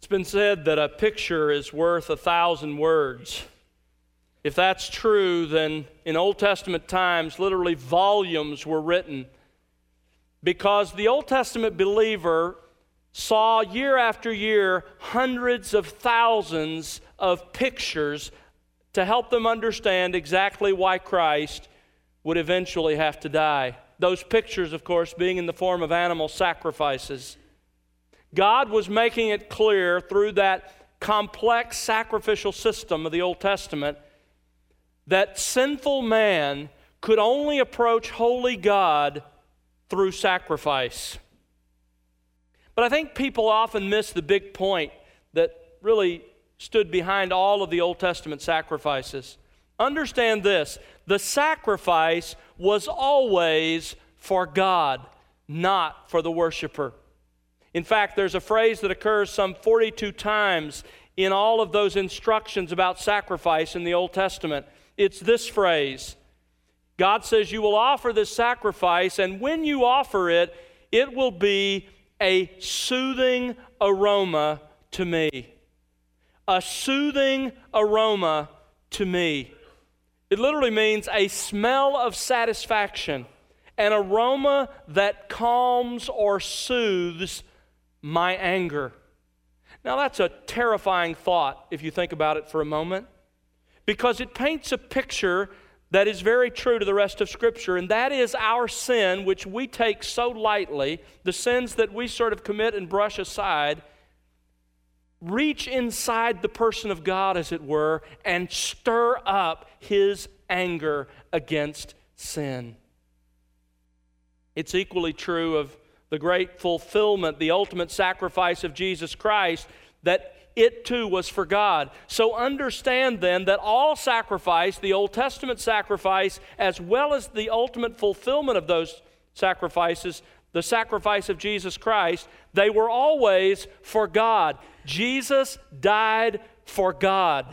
It's been said that a picture is worth 1,000 words. If that's true, then in Old Testament times, literally volumes were written because the Old Testament believer saw year after year hundreds of thousands of pictures to help them understand exactly why Christ would eventually have to die. Those pictures, of course, being in the form of animal sacrifices. God was making it clear through that complex sacrificial system of the Old Testament that sinful man could only approach holy God through sacrifice. But I think people often miss the big point that really stood behind all of the Old Testament sacrifices. Understand this, the sacrifice was always for God, not for the worshiper. In fact, there's a phrase that occurs some 42 times in all of those instructions about sacrifice in the Old Testament. It's this phrase. God says, you will offer this sacrifice, and when you offer it, it will be a soothing aroma to me. A soothing aroma to me. It literally means a smell of satisfaction, an aroma that calms or soothes my anger. Now that's a terrifying thought if you think about it for a moment, because it paints a picture that is very true to the rest of Scripture, and that is our sin, which we take so lightly, the sins that we sort of commit and brush aside, reach inside the person of God, as it were, and stir up His anger against sin. It's equally true of the great fulfillment, the ultimate sacrifice of Jesus Christ, that it too was for God. So understand then that all sacrifice, the Old Testament sacrifice, as well as the ultimate fulfillment of those sacrifices, the sacrifice of Jesus Christ, they were always for God. Jesus died for God.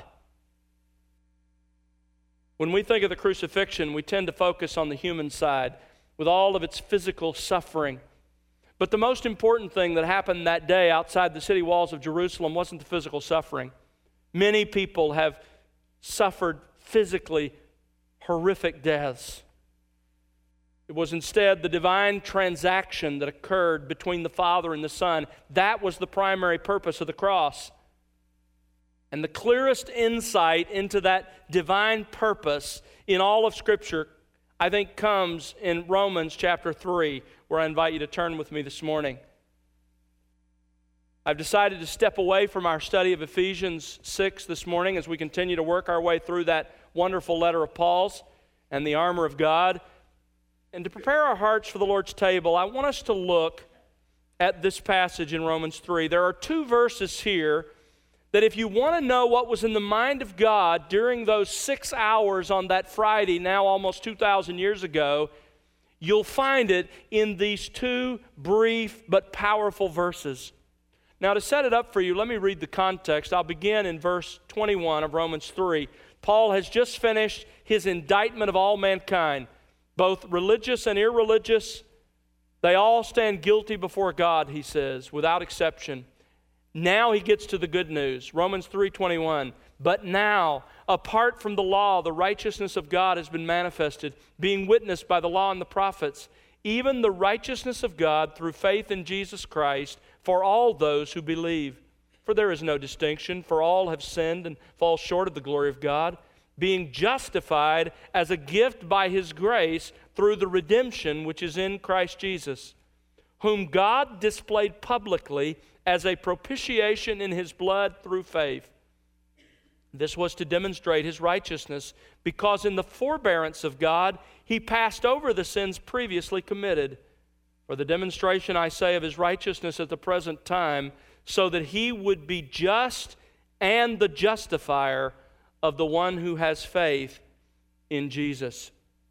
When we think of the crucifixion, we tend to focus on the human side with all of its physical suffering. But the most important thing that happened that day outside the city walls of Jerusalem wasn't the physical suffering. Many people have suffered physically horrific deaths. It was instead the divine transaction that occurred between the Father and the Son. That was the primary purpose of the cross. And the clearest insight into that divine purpose in all of Scripture, I think, comes in Romans chapter 3, where I invite you to turn with me this morning. I've decided to step away from our study of Ephesians 6 this morning as we continue to work our way through that wonderful letter of Paul's and the armor of God. And to prepare our hearts for the Lord's table, I want us to look at this passage in Romans 3. There are two verses here that if you want to know what was in the mind of God during those 6 hours on that Friday, now almost 2,000 years ago, you'll find it in these two brief but powerful verses. Now, to set it up for you, let me read the context. I'll begin in verse 21 of Romans 3. Paul has just finished his indictment of all mankind, both religious and irreligious. They all stand guilty before God, he says, without exception. Now he gets to the good news. Romans 3:21. But now, apart from the law, the righteousness of God has been manifested, being witnessed by the law and the prophets, even the righteousness of God through faith in Jesus Christ for all those who believe. For there is no distinction, for all have sinned and fall short of the glory of God, being justified as a gift by His grace through the redemption which is in Christ Jesus, whom God displayed publicly as a propitiation in His blood through faith. This was to demonstrate His righteousness, because in the forbearance of God, He passed over the sins previously committed. For the demonstration, I say, of His righteousness at the present time, so that He would be just and the justifier of the one who has faith in Jesus.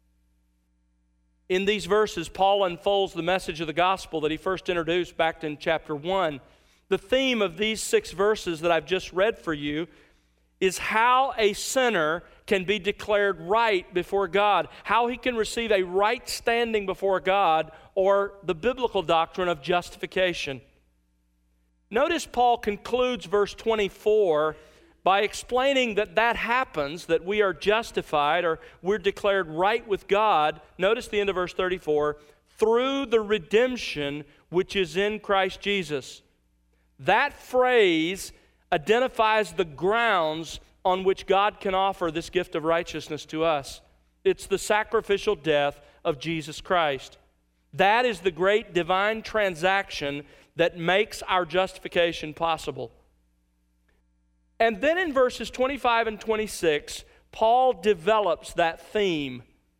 In these verses, Paul unfolds the message of the gospel that he first introduced back in chapter 1. The theme of these 6 verses that I've just read for you is how a sinner can be declared right before God, how he can receive a right standing before God, or the biblical doctrine of justification. Notice Paul concludes verse 24 by explaining that that happens, that we are justified or we're declared right with God. Notice the end of verse 34, through the redemption which is in Christ Jesus. That phrase identifies the grounds on which God can offer this gift of righteousness to us. It's the sacrificial death of Jesus Christ. That is the great divine transaction that makes our justification possible. And then in verses 25 and 26, Paul develops that theme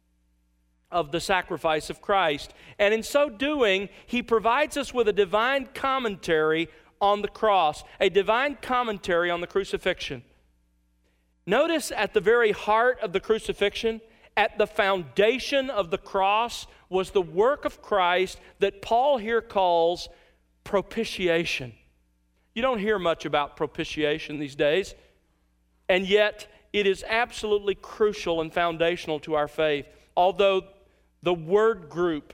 of the sacrifice of Christ. And in so doing, he provides us with a divine commentary on the cross, a divine commentary on the crucifixion. Notice at the very heart of the crucifixion, at the foundation of the cross, was the work of Christ that Paul here calls propitiation. You don't hear much about propitiation these days, and yet it is absolutely crucial and foundational to our faith. Although the word group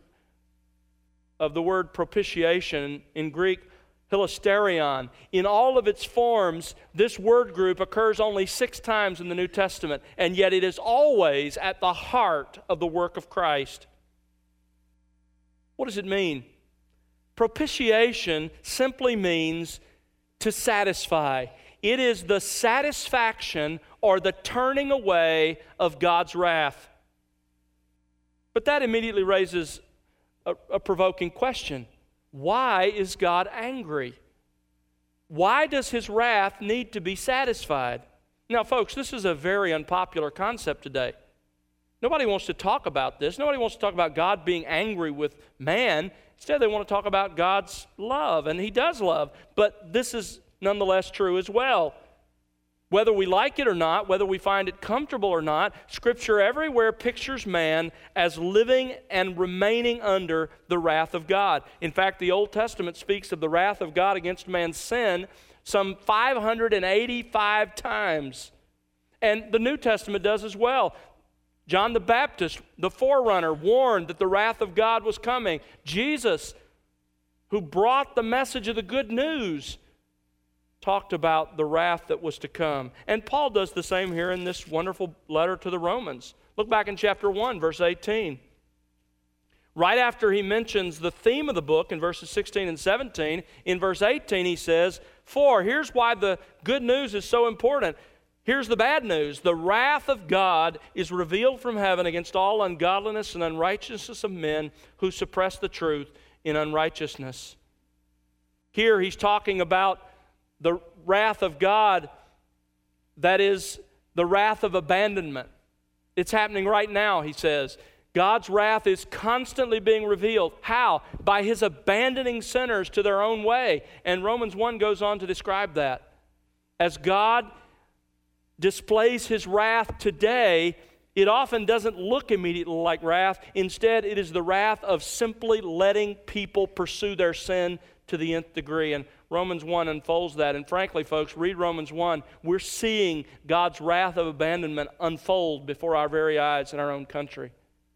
of the word propitiation in Greek, hilasterion, in all of its forms, this word group occurs only 6 times in the New Testament, and yet it is always at the heart of the work of Christ. What does it mean? Propitiation simply means to satisfy. It is the satisfaction or the turning away of God's wrath. But that immediately raises a provoking question. Why is God angry? Why does His wrath need to be satisfied? Now, folks, this is a very unpopular concept today. Nobody wants to talk about this. Nobody wants to talk about God being angry with man. Instead, they want to talk about God's love, and He does love. But this is nonetheless true as well. Whether we like it or not, whether we find it comfortable or not, Scripture everywhere pictures man as living and remaining under the wrath of God. In fact, the Old Testament speaks of the wrath of God against man's sin some 585 times. And the New Testament does as well. John the Baptist, the forerunner, warned that the wrath of God was coming. Jesus, who brought the message of the good news, talked about the wrath that was to come. And Paul does the same here in this wonderful letter to the Romans. Look back in chapter 1, verse 18. Right after he mentions the theme of the book in verses 16 and 17, in verse 18 he says, "For here's why the good news is so important. Here's the bad news. The wrath of God is revealed from heaven against all ungodliness and unrighteousness of men who suppress the truth in unrighteousness." Here he's talking about the wrath of God, that is the wrath of abandonment. It's happening right now, he says. God's wrath is constantly being revealed. How? By His abandoning sinners to their own way. And Romans 1 goes on to describe that. As God displays His wrath today, it often doesn't look immediately like wrath. Instead, it is the wrath of simply letting people pursue their sin to the nth degree. And Romans 1 unfolds that. And frankly, folks, read Romans 1. We're seeing God's wrath of abandonment unfold before our very eyes in our own country.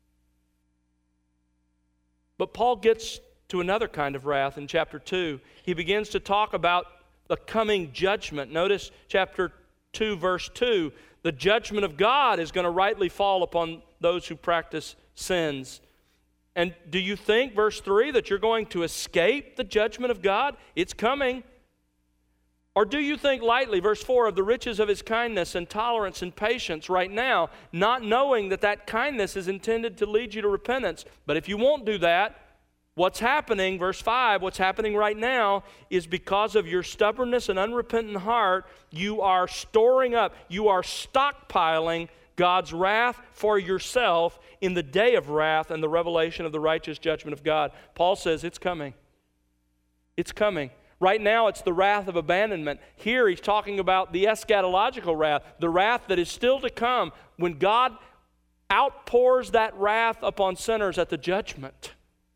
But Paul gets to another kind of wrath in chapter 2. He begins to talk about the coming judgment. Notice chapter 2, verse 2. The judgment of God is going to rightly fall upon those who practice sins. And do you think, verse 3, that you're going to escape the judgment of God? It's coming. Or do you think lightly, verse 4, of the riches of His kindness and tolerance and patience right now, not knowing that that kindness is intended to lead you to repentance? But if you won't do that, what's happening, verse 5, what's happening right now is because of your stubbornness and unrepentant heart, you are storing up, you are stockpiling God's wrath for yourself in the day of wrath and the revelation of the righteous judgment of God. Paul says it's coming. It's coming. Right now it's the wrath of abandonment. Here he's talking about the eschatological wrath, the wrath that is still to come when God outpours that wrath upon sinners at the judgment.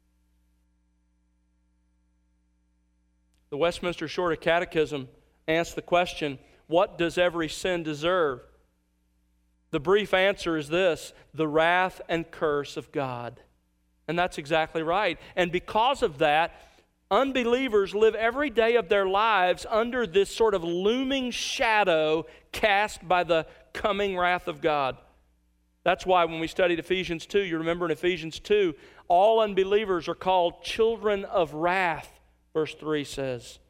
The Westminster Shorter Catechism asks the question, what does every sin deserve? The brief answer is this: the wrath and curse of God. And that's exactly right. And because of that, Unbelievers live every day of their lives under this sort of looming shadow cast by the coming wrath of God. That's why when we studied Ephesians 2, you remember in Ephesians 2, all unbelievers are called children of wrath, verse 3 says.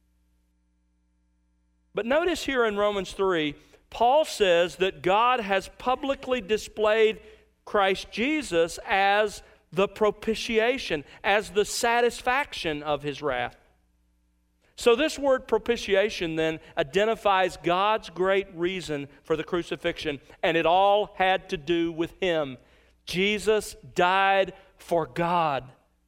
But notice here in Romans 3, Paul says that God has publicly displayed Christ Jesus as the propitiation, as the satisfaction of his wrath. So this word propitiation then identifies God's great reason for the crucifixion, and it all had to do with him. Jesus died for God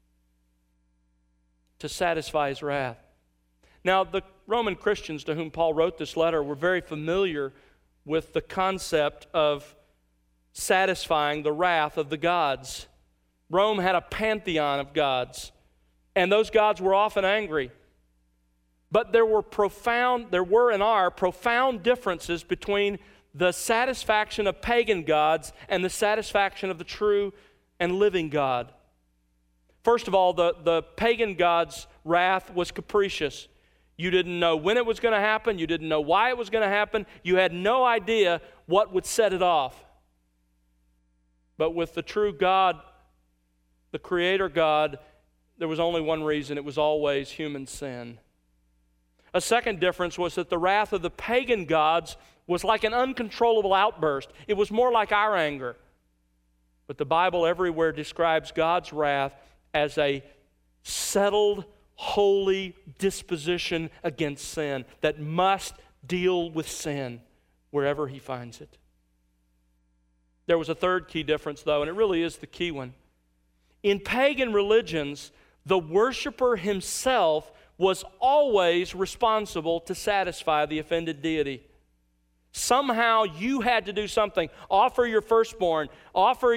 to satisfy his wrath. Now, the Roman Christians to whom Paul wrote this letter were very familiar with the concept of satisfying the wrath of the gods. Rome had a pantheon of gods, and those gods were often angry. But there were and are profound differences between the satisfaction of pagan gods and the satisfaction of the true and living God. First of all, the pagan god's wrath was capricious. You didn't know when it was going to happen. You didn't know why it was going to happen. You had no idea what would set it off. But with the true God, the Creator God, there was only one reason. It was always human sin. A second difference was that the wrath of the pagan gods was like an uncontrollable outburst. It was more like our anger. But the Bible everywhere describes God's wrath as a settled, holy disposition against sin that must deal with sin wherever he finds it. There was a third key difference, though, and it really is the key one. In pagan religions, the worshiper himself was always responsible to satisfy the offended deity. Somehow you had to do something. Offer your firstborn, offer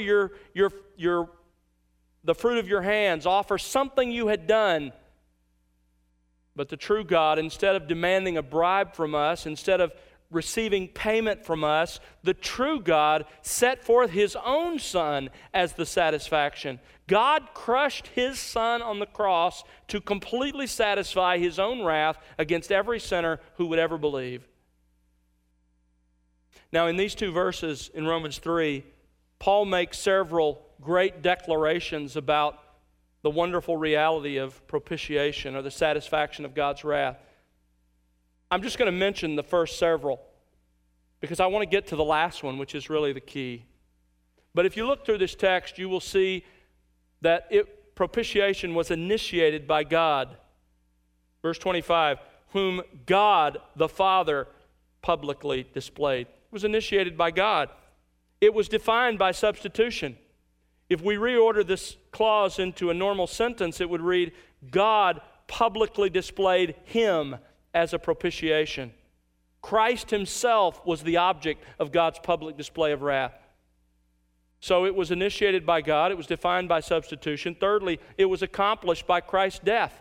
the fruit of your hands, offer something you had done. But the true God, instead of demanding a bribe from us, instead of receiving payment from us, the true God set forth his own Son as the satisfaction. God crushed his Son on the cross to completely satisfy his own wrath against every sinner who would ever believe. Now, in these two verses in Romans 3, Paul makes several great declarations about the wonderful reality of propitiation, or the satisfaction of God's wrath. I'm just going to mention the first several because I want to get to the last one, which is really the key. But if you look through this text, you will see that propitiation was initiated by God. Verse 25, whom God the Father publicly displayed. It was initiated by God. It was defined by substitution. If we reorder this clause into a normal sentence, it would read, God publicly displayed him as a propitiation. Christ himself was the object of God's public display of wrath. So it was initiated by God. It was defined by substitution. Thirdly, it was accomplished by Christ's death,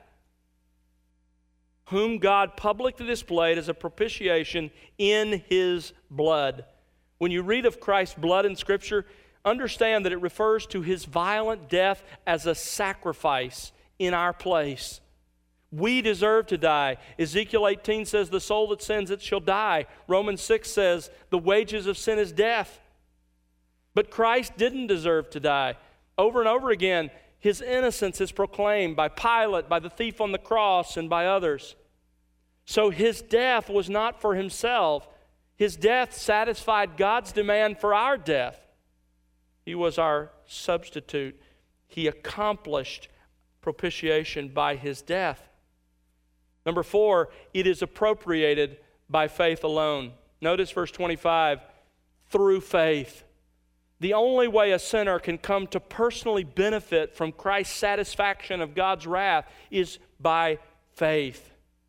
whom God publicly displayed as a propitiation in his blood. When you read of Christ's blood in Scripture, understand that it refers to his violent death as a sacrifice in our place. We deserve to die. Ezekiel 18 says, the soul that sins, it shall die. Romans 6 says, the wages of sin is death. But Christ didn't deserve to die. Over and over again, his innocence is proclaimed by Pilate, by the thief on the cross, and by others. So his death was not for himself. His death satisfied God's demand for our death. He was our substitute. He accomplished propitiation by his death. Number 4, it is appropriated by faith alone. Notice verse 25, through faith. The only way a sinner can come to personally benefit from Christ's satisfaction of God's wrath is by faith.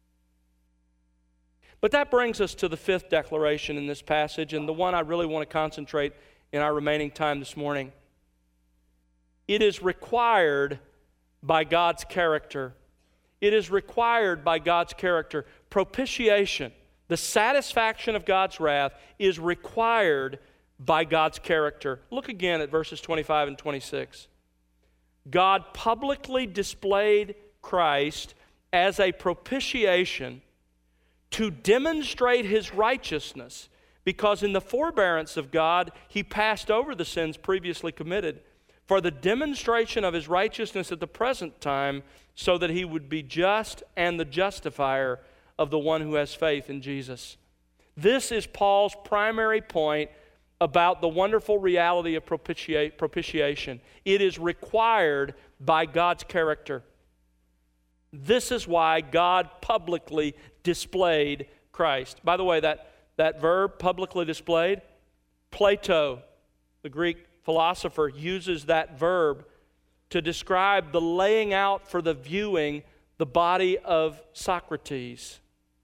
But that brings us to the fifth declaration in this passage, and the one I really want to concentrate in our remaining time this morning. It is required by God's character. It is required by God's character. Propitiation, the satisfaction of God's wrath, is required by God's character. Look again at verses 25 and 26. God publicly displayed Christ as a propitiation to demonstrate his righteousness, because in the forbearance of God, he passed over the sins previously committed for the demonstration of his righteousness at the present time, so that he would be just and the justifier of the one who has faith in Jesus. This is Paul's primary point about the wonderful reality of propitiation. It is required by God's character. This is why God publicly displayed Christ. By the way, that verb, publicly displayed, Plato, the Greek philosopher, uses that verb to describe the laying out for the viewing the body of Socrates.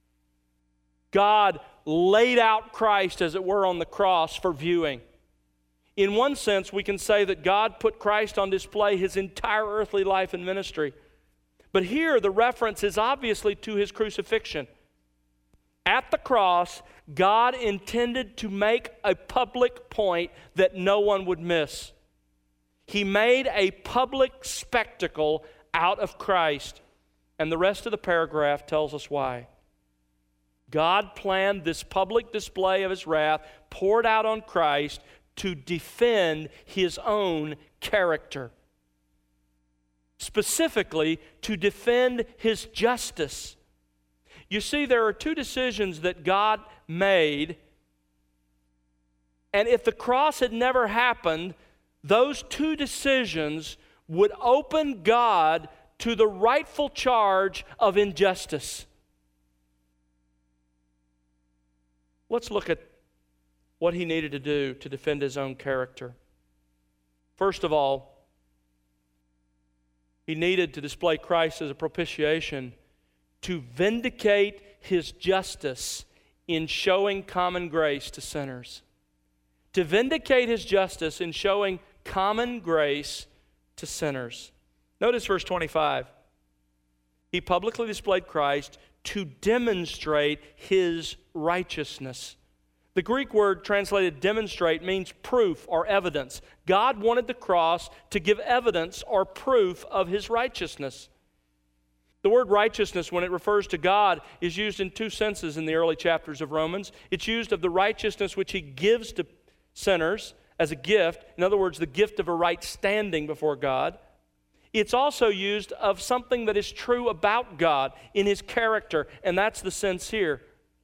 God laid out Christ, as it were, on the cross for viewing. In one sense, we can say that God put Christ on display his entire earthly life and ministry. But here, the reference is obviously to his crucifixion. At the cross, God intended to make a public point that no one would miss. He made a public spectacle out of Christ. And the rest of the paragraph tells us why. God planned this public display of his wrath poured out on Christ to defend his own character. Specifically, to defend his justice. You see, there are two decisions that God made, and if the cross had never happened, those two decisions would open God to the rightful charge of injustice. Let's look at what he needed to do to defend his own character. First of all, he needed to display Christ as a propitiation to vindicate his justice in showing common grace to sinners. To vindicate his justice in showing common grace to sinners. Notice verse 25. He publicly displayed Christ to demonstrate his righteousness. The Greek word translated demonstrate means proof or evidence. God wanted the cross to give evidence or proof of his righteousness. The word righteousness, when it refers to God, is used in two senses in the early chapters of Romans. It's used of the righteousness which he gives to sinners as a gift. In other words, the gift of a right standing before God. It's also used of something that is true about God in his character, and that's the sense here.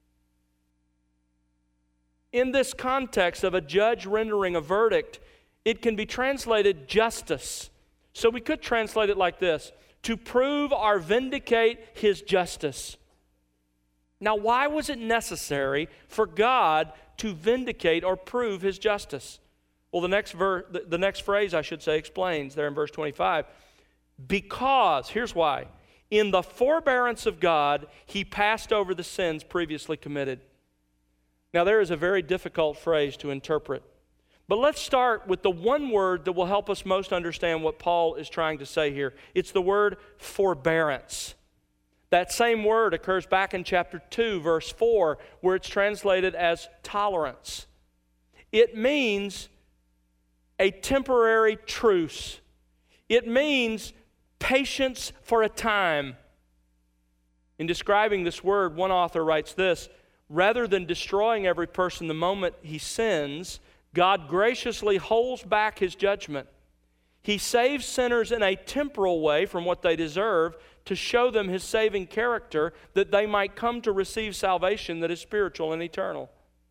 In this context of a judge rendering a verdict, it can be translated justice. So we could translate it like this: to prove or vindicate his justice. Now, why was it necessary for God to vindicate or prove his justice? Well, the next phrase, I should say, explains there in verse 25. Because, here's why. In the forbearance of God, he passed over the sins previously committed. Now, there is a very difficult phrase to interpret. But let's start with the one word that will help us most understand what Paul is trying to say here. It's the word forbearance. That same word occurs back in chapter 2, verse 4, where it's translated as tolerance. It means a temporary truce. It means patience for a time. In describing this word, one author writes this: rather than destroying every person the moment he sins, God graciously holds back his judgment. He saves sinners in a temporal way from what they deserve to show them his saving character, that they might come to receive salvation that is spiritual and eternal.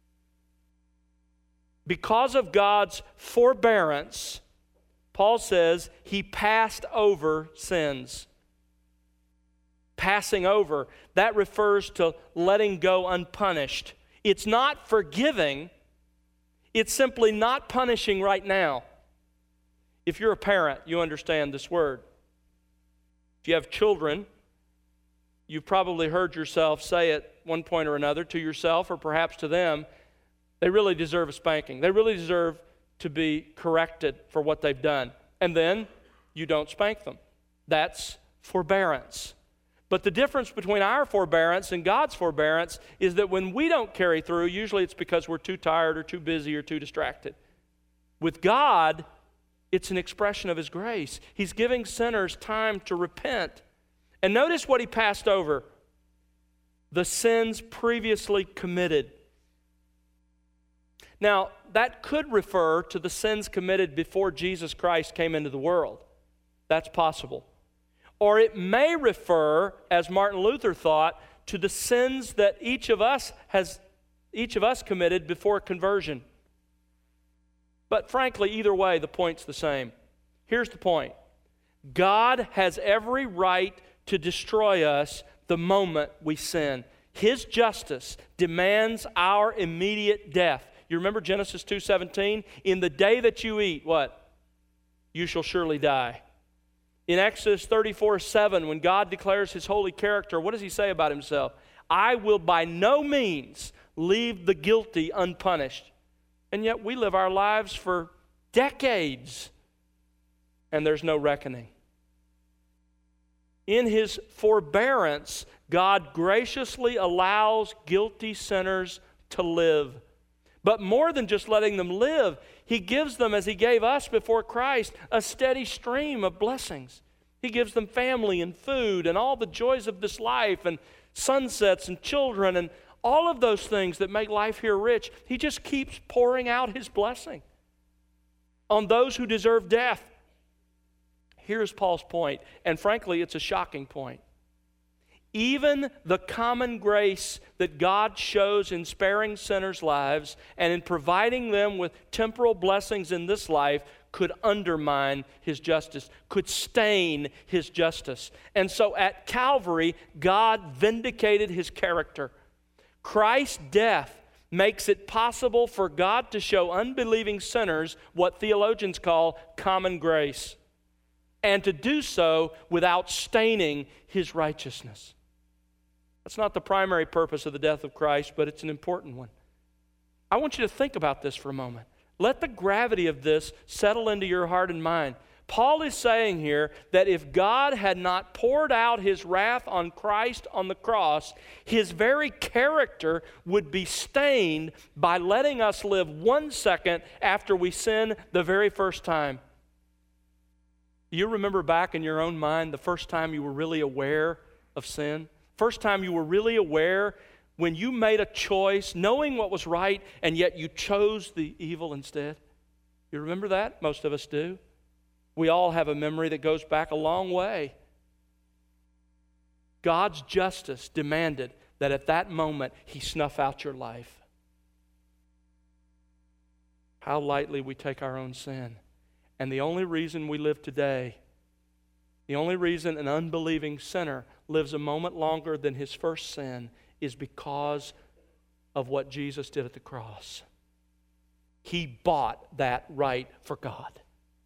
Because of God's forbearance, Paul says he passed over sins. Passing over, that refers to letting go unpunished. It's not forgiving. It's simply not punishing right now. If you're a parent, you understand this word. If you have children, you've probably heard yourself say at one point or another to yourself or perhaps to them, they really deserve a spanking. They really deserve to be corrected for what they've done. And then you don't spank them. That's forbearance. But the difference between our forbearance and God's forbearance is that when we don't carry through, usually it's because we're too tired or too busy or too distracted. With God, it's an expression of his grace. He's giving sinners time to repent. And notice what he passed over: the sins previously committed. Now, that could refer to the sins committed before Jesus Christ came into the world. That's possible. Or it may refer, as Martin Luther thought, to the sins that each of us committed before conversion. But frankly, either way, the point's the same. Here's the point. God has every right to destroy us the moment we sin. His justice demands our immediate death. You remember Genesis 2:17? In the day that you eat, what? You shall surely die. In Exodus 34:7, when God declares His holy character, what does He say about Himself? I will by no means leave the guilty unpunished. And yet we live our lives for decades, and there's no reckoning. In His forbearance, God graciously allows guilty sinners to live. But more than just letting them live, He gives them, as He gave us before Christ, a steady stream of blessings. He gives them family and food and all the joys of this life and sunsets and children and all of those things that make life here rich. He just keeps pouring out His blessing on those who deserve death. Here's Paul's point, and frankly, it's a shocking point. Even the common grace that God shows in sparing sinners' lives and in providing them with temporal blessings in this life could undermine His justice, could stain His justice. And so at Calvary, God vindicated His character. Christ's death makes it possible for God to show unbelieving sinners what theologians call common grace, and to do so without staining His righteousness. That's not the primary purpose of the death of Christ, but it's an important one. I want you to think about this for a moment. Let the gravity of this settle into your heart and mind. Paul is saying here that if God had not poured out His wrath on Christ on the cross, His very character would be stained by letting us live 1 second after we sin the very first time. Do you remember back in your own mind the first time you were really aware of sin? First time you were really aware when you made a choice, knowing what was right, and yet you chose the evil instead? You remember that? Most of us do. We all have a memory that goes back a long way. God's justice demanded that at that moment He snuff out your life. How lightly we take our own sin. And the only reason we live today, the only reason an unbelieving sinner lives a moment longer than his first sin is because of what Jesus did at the cross. He bought that right for God.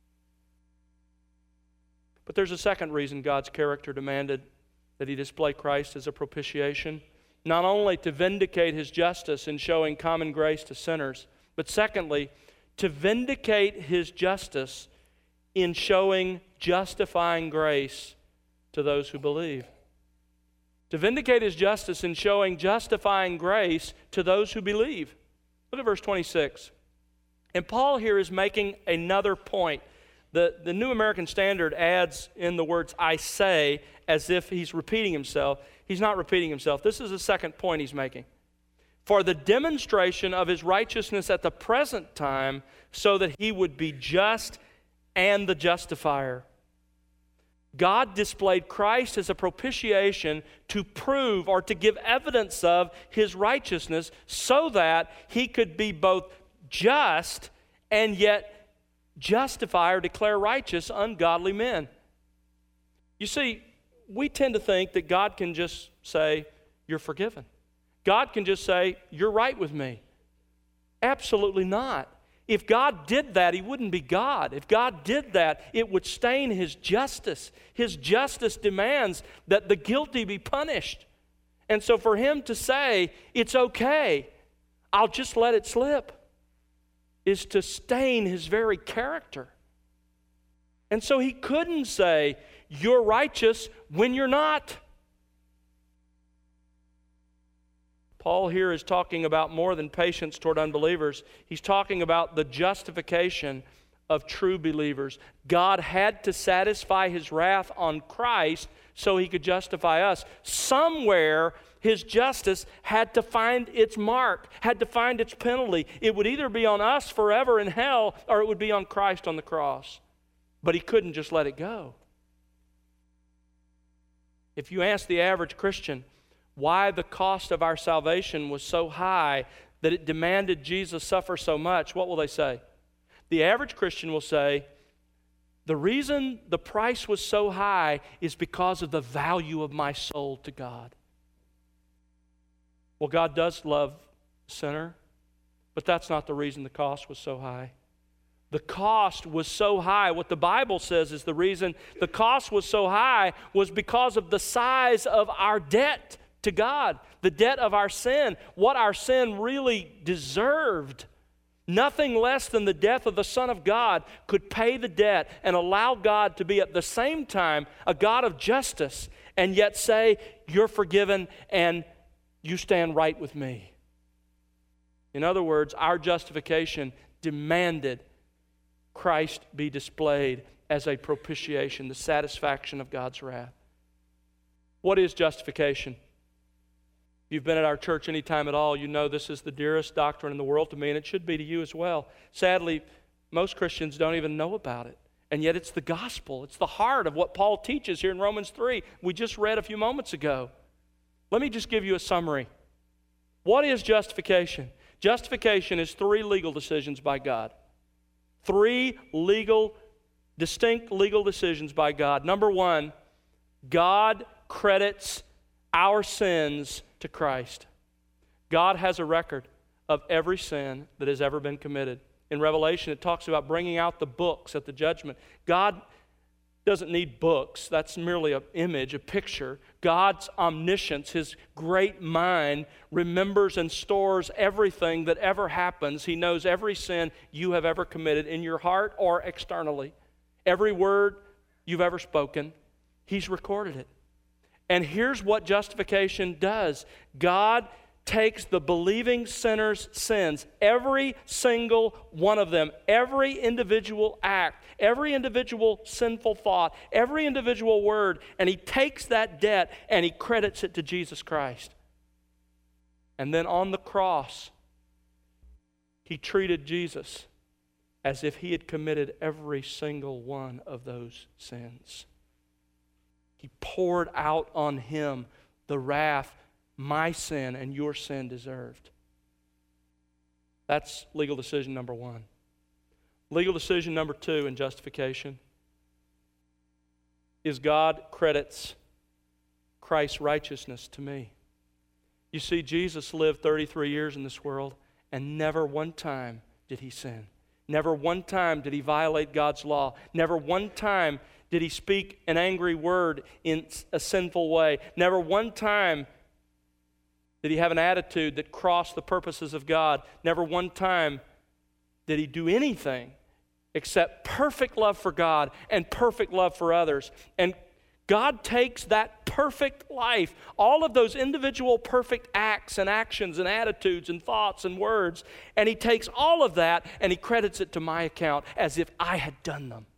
But there's a second reason God's character demanded that He display Christ as a propitiation. Not only to vindicate His justice in showing common grace to sinners, but secondly, to vindicate His justice in showing justifying grace to those who believe. To vindicate His justice in showing justifying grace to those who believe. Look at verse 26. And Paul here is making another point. The New American Standard adds in the words, I say, as if he's repeating himself. He's not repeating himself. This is the second point he's making. For the demonstration of His righteousness at the present time, so that He would be just and the justifier. God displayed Christ as a propitiation to prove or to give evidence of His righteousness so that He could be both just and yet justify or declare righteous ungodly men. You see, we tend to think that God can just say, you're forgiven. God can just say, you're right with me. Absolutely not. If God did that, He wouldn't be God. If God did that, it would stain His justice. His justice demands that the guilty be punished. And so for Him to say, it's okay, I'll just let it slip, is to stain His very character. And so He couldn't say, you're righteous when you're not. Paul here is talking about more than patience toward unbelievers. He's talking about the justification of true believers. God had to satisfy his wrath on Christ so he could justify us. Somewhere, his justice had to find its mark, had to find its penalty. It would either be on us forever in hell, or it would be on Christ on the cross. But he couldn't just let it go. If you ask the average Christian why the cost of our salvation was so high that it demanded Jesus suffer so much, what will they say? The average Christian will say, the reason the price was so high is because of the value of my soul to God. Well, God does love the sinner, but that's not the reason the cost was so high. The cost was so high. What the Bible says is the reason the cost was so high was because of the size of our debt to God, the debt of our sin, what our sin really deserved. Nothing less than the death of the Son of God could pay the debt and allow God to be at the same time a God of justice and yet say, you're forgiven and you stand right with me. In other words, our justification demanded Christ be displayed as a propitiation, the satisfaction of God's wrath. What is justification? If you've been at our church any time at all, you know this is the dearest doctrine in the world to me, and it should be to you as well. Sadly, most Christians don't even know about it, and yet it's the gospel. It's the heart of what Paul teaches here in Romans 3. We just read a few moments ago. Let me just give you a summary. What is justification? Justification is 3 legal decisions by God. 3 distinct legal decisions by God. Number 1, God credits our sins to Christ. God has a record of every sin that has ever been committed. In Revelation, it talks about bringing out the books at the judgment. God doesn't need books. That's merely an image, a picture. God's omniscience, his great mind, remembers and stores everything that ever happens. He knows every sin you have ever committed in your heart or externally. Every word you've ever spoken, he's recorded it. And here's what justification does. God takes the believing sinner's sins, every single one of them, every individual act, every individual sinful thought, every individual word, and he takes that debt and he credits it to Jesus Christ. And then on the cross, he treated Jesus as if he had committed every single one of those sins. He poured out on him the wrath my sin and your sin deserved. That's legal decision number 1. Legal decision number 2 in justification is God credits Christ's righteousness to me. You see, Jesus lived 33 years in this world, and never one time did he sin. Never one time did he violate God's law. Never one time did he speak an angry word in a sinful way. Never one time did he have an attitude that crossed the purposes of God. Never one time did he do anything except perfect love for God and perfect love for others. And God takes that perfect life, all of those individual perfect acts and actions and attitudes and thoughts and words, and he takes all of that and he credits it to my account as if I had done them.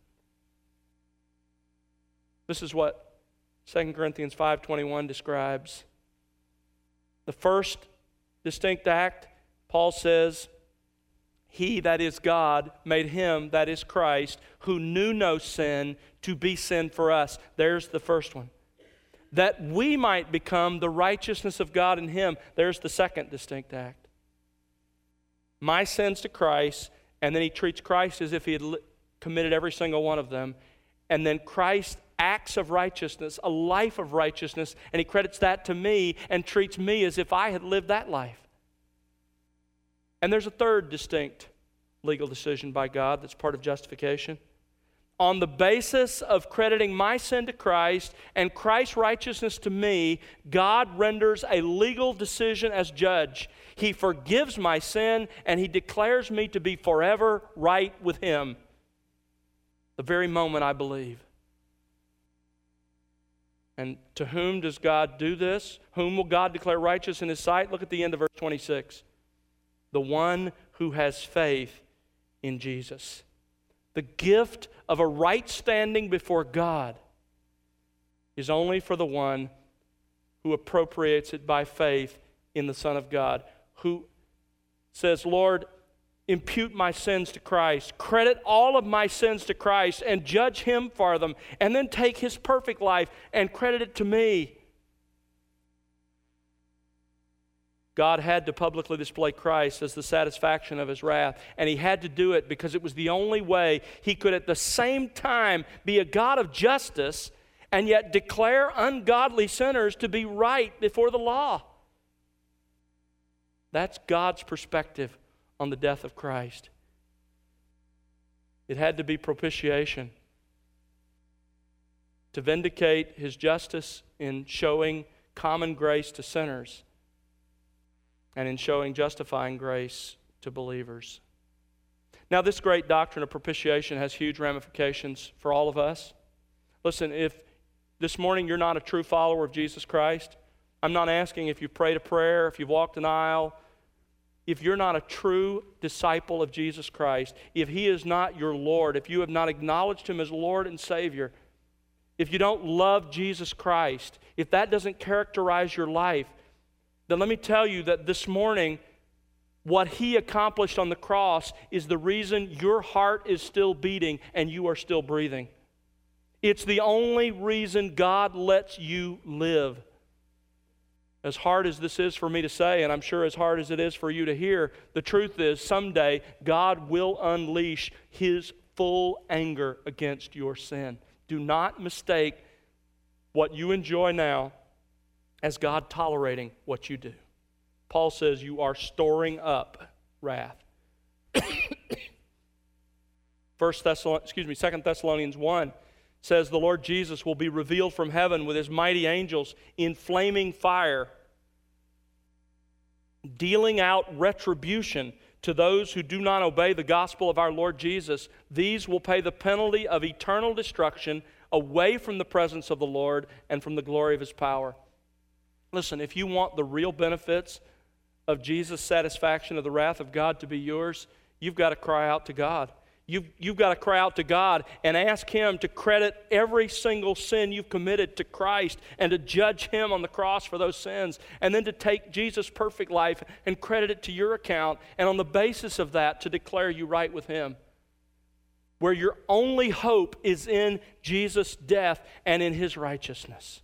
This is what 2 Corinthians 5:21 describes. The first distinct act, Paul says, he, that is God, made him, that is Christ, who knew no sin, to be sin for us. There's the first one. That we might become the righteousness of God in him. There's the second distinct act. My sins to Christ, and then he treats Christ as if he had committed every single one of them. And then Christ acts of righteousness, a life of righteousness, and he credits that to me and treats me as if I had lived that life. And there's a third distinct legal decision by God that's part of justification. On the basis of crediting my sin to Christ and Christ's righteousness to me, God renders a legal decision as judge. He forgives my sin and he declares me to be forever right with him the very moment I believe. And to whom does God do this? Whom will God declare righteous in his sight? Look at the end of verse 26. The one who has faith in Jesus. the gift of a right standing before God, is only for the one who appropriates it by faith in the Son of God, who says, Lord, impute my sins to Christ, credit all of my sins to Christ, and judge Him for them, and then take His perfect life and credit it to me. God had to publicly display Christ as the satisfaction of His wrath, and He had to do it because it was the only way He could at the same time be a God of justice and yet declare ungodly sinners to be right before the law. That's God's perspective on the death of Christ. It had to be propitiation to vindicate His justice in showing common grace to sinners and in showing justifying grace to believers. Now, this great doctrine of propitiation has huge ramifications for all of us. Listen, if this morning you're not a true follower of Jesus Christ, I'm not asking if you've prayed a prayer, if you've walked an aisle. If you're not a true disciple of Jesus Christ, if He is not your Lord, if you have not acknowledged Him as Lord and Savior, if you don't love Jesus Christ, if that doesn't characterize your life, then let me tell you that this morning, what He accomplished on the cross is the reason your heart is still beating and you are still breathing. It's the only reason God lets you live. As hard as this is for me to say, and I'm sure as hard as it is for you to hear, the truth is someday God will unleash His full anger against your sin. Do not mistake what you enjoy now as God tolerating what you do. Paul says you are storing up wrath. 2 Thessalonians 1 says the Lord Jesus will be revealed from heaven with His mighty angels in flaming fire, dealing out retribution to those who do not obey the gospel of our Lord Jesus. These will pay the penalty of eternal destruction away from the presence of the Lord and from the glory of His power. Listen, if you want the real benefits of Jesus' satisfaction of the wrath of God to be yours, you've got to cry out to God. You've got to cry out to God and ask Him to credit every single sin you've committed to Christ and to judge Him on the cross for those sins, and then to take Jesus' perfect life and credit it to your account, and on the basis of that to declare you right with Him, where your only hope is in Jesus' death and in His righteousness.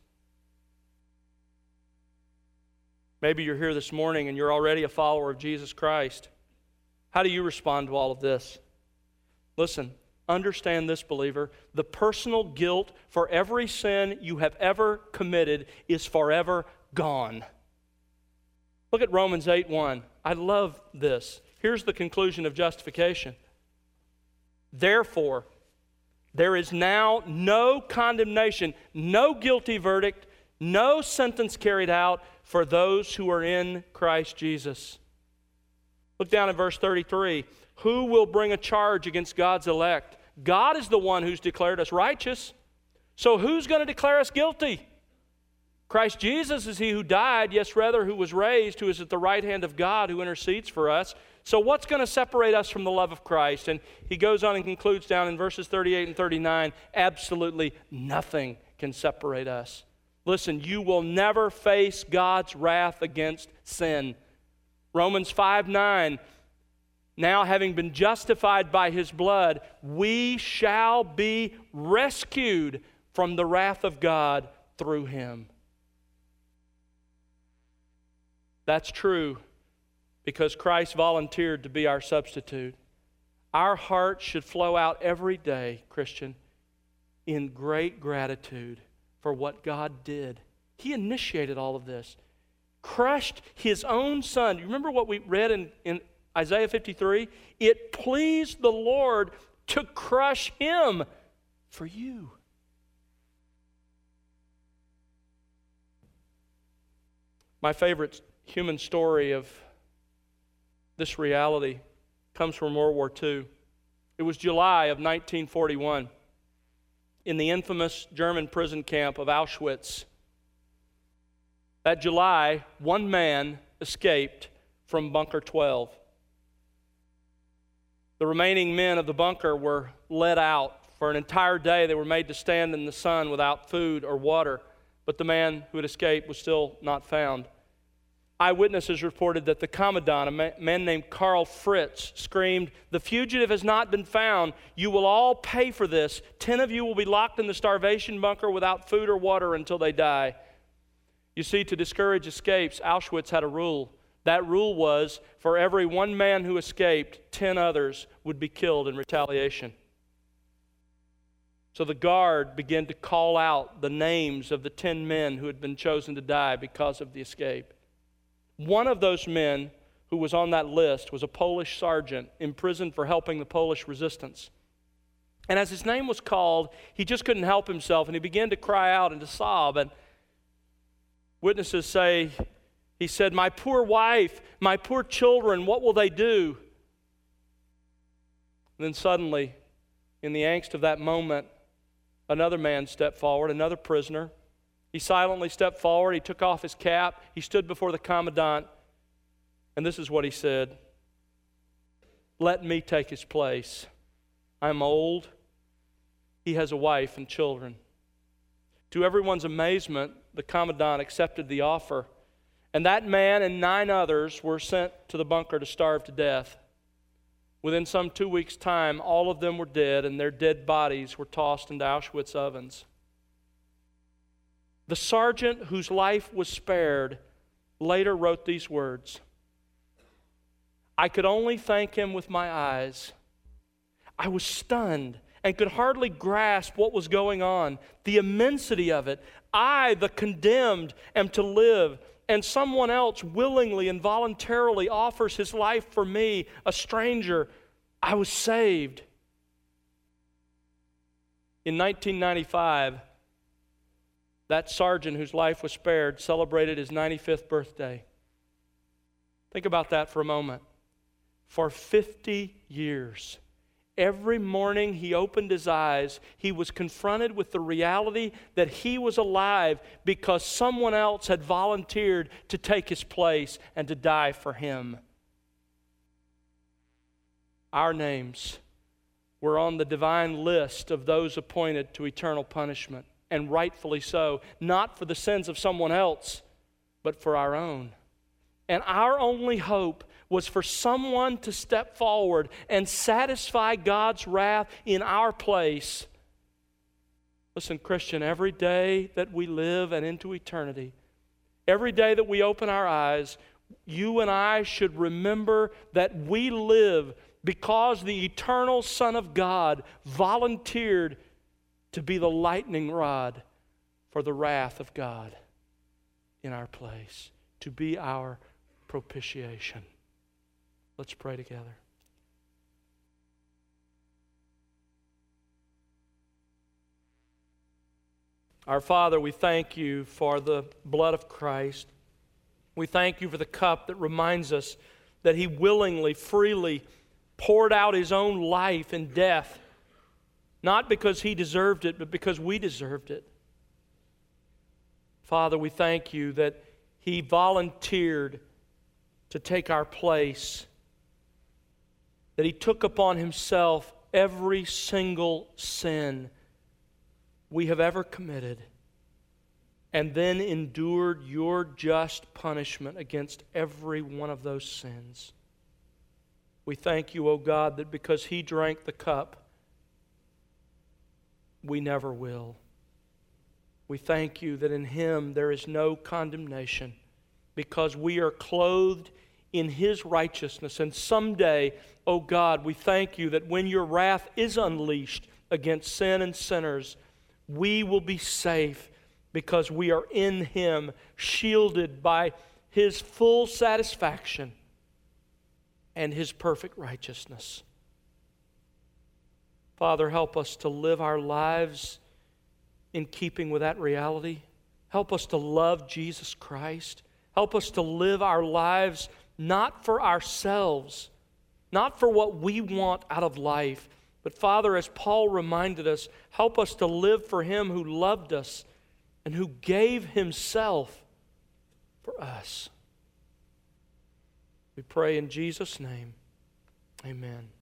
Maybe you're here this morning and you're already a follower of Jesus Christ. How do you respond to all of this? Listen, understand this, believer. The personal guilt for every sin you have ever committed is forever gone. Look at Romans 8:1. I love this. Here's the conclusion of justification. Therefore, there is now no condemnation, no guilty verdict, no sentence carried out for those who are in Christ Jesus. Look down at verse 33. Who will bring a charge against God's elect? God is the one who's declared us righteous. So who's going to declare us guilty? Christ Jesus is He who died, yes, rather, who was raised, who is at the right hand of God, who intercedes for us. So what's going to separate us from the love of Christ? And he goes on and concludes down in verses 38 and 39, absolutely nothing can separate us. Listen, you will never face God's wrath against sin. Romans 5:9, now having been justified by His blood, we shall be rescued from the wrath of God through Him. That's true because Christ volunteered to be our substitute. Our hearts should flow out every day, Christian, in great gratitude for what God did. He initiated all of this, crushed His own Son. You remember what we read in Isaiah 53? It pleased the Lord to crush Him for you. My favorite human story of this reality comes from World War II. It was July of 1941 in the infamous German prison camp of Auschwitz. That July, one man escaped from Bunker 12. The remaining men of the bunker were led out. For an entire day, they were made to stand in the sun without food or water, but the man who had escaped was still not found. Eyewitnesses reported that the commandant, a man named Karl Fritz, screamed, "The fugitive has not been found. You will all pay for this. 10 of you will be locked in the starvation bunker without food or water until they die." You see, to discourage escapes, Auschwitz had a rule. That rule was, for every one man who escaped, 10 others would be killed in retaliation. So the guard began to call out the names of the 10 men who had been chosen to die because of the escape. One of those men who was on that list was a Polish sergeant imprisoned for helping the Polish resistance. And as his name was called, he just couldn't help himself, and he began to cry out and to sob. And witnesses say, he said, "My poor wife, my poor children, what will they do?" And then suddenly, in the angst of that moment, another man stepped forward, another prisoner. He silently stepped forward. He took off his cap. He stood before the commandant. And this is what he said: "Let me take his place. I'm old. He has a wife and children." To everyone's amazement, the commandant accepted the offer. And that man and 9 others were sent to the bunker to starve to death. Within some 2 weeks' time, all of them were dead, and their dead bodies were tossed into Auschwitz ovens. The sergeant whose life was spared later wrote these words: "I could only thank him with my eyes. I was stunned and could hardly grasp what was going on, the immensity of it. I, the condemned, am to live, and someone else willingly and voluntarily offers his life for me, a stranger. I was saved." In 1995, that sergeant whose life was spared celebrated his 95th birthday. Think about that for a moment. For 50 years, every morning he opened his eyes, he was confronted with the reality that he was alive because someone else had volunteered to take his place and to die for him. Our names were on the divine list of those appointed to eternal punishment, and rightfully so, not for the sins of someone else, but for our own. And our only hope was for someone to step forward and satisfy God's wrath in our place. Listen, Christian, every day that we live and into eternity, every day that we open our eyes, you and I should remember that we live because the eternal Son of God volunteered to be the lightning rod for the wrath of God in our place, to be our propitiation. Let's pray together. Our Father, we thank you for the blood of Christ. We thank you for the cup that reminds us that He willingly, freely poured out His own life in death, not because He deserved it, but because we deserved it. Father, we thank you that He volunteered to take our place, that He took upon Himself every single sin we have ever committed, and then endured your just punishment against every one of those sins. We thank you, O God, that because He drank the cup, we never will. We thank you that in Him there is no condemnation, because we are clothed in His righteousness. And someday, O God, we thank you that when your wrath is unleashed against sin and sinners, we will be safe because we are in Him, shielded by His full satisfaction and His perfect righteousness. Father, help us to live our lives in keeping with that reality. Help us to love Jesus Christ. Help us to live our lives not for ourselves, not for what we want out of life, but Father, as Paul reminded us, help us to live for Him who loved us and who gave Himself for us. We pray in Jesus' name. Amen.